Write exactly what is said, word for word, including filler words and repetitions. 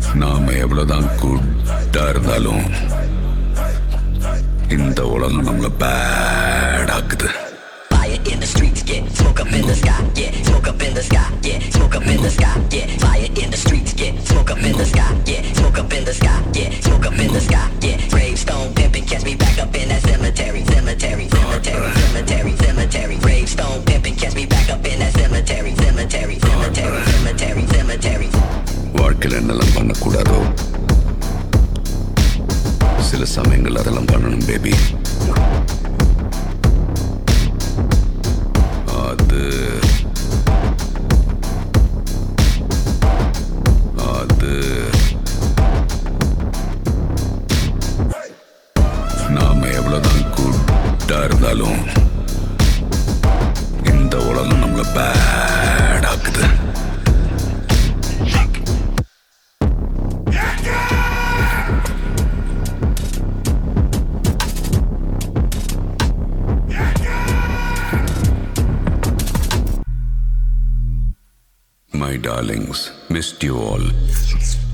நாம எவ்வளவுதான் குட்டா இருந்தாலும் இந்த உலகம் நம்மள பேட் ஆக்குது. Fire in the streets, yeah. Smoke up in the sky, yeah. Smoke up in the sky, yeah. Smoke up in the sky, yeah. Fire in the streets, yeah. Smoke up in the sky, yeah. Smoke up in the sky, yeah. Smoke up in the sky, yeah. Gravestone pimping, catch me back up in that cemetery, cemetery, cemetery, cemetery, cemetery. Gravestone pimping, catch me back up in that cemetery, cemetery, cemetery, cemetery, cemetery. வாழ்க்கையில் என்னெல்லாம் பண்ணக்கூடாதோ சில சமயங்கள் அதெல்லாம் பண்ணணும் baby. அது அது நாம எவ்வளவுதான் குட்டா இருந்தாலும் இந்த உலகம் நம்மள பேட் ஆக்குது. My darlings, missed you all.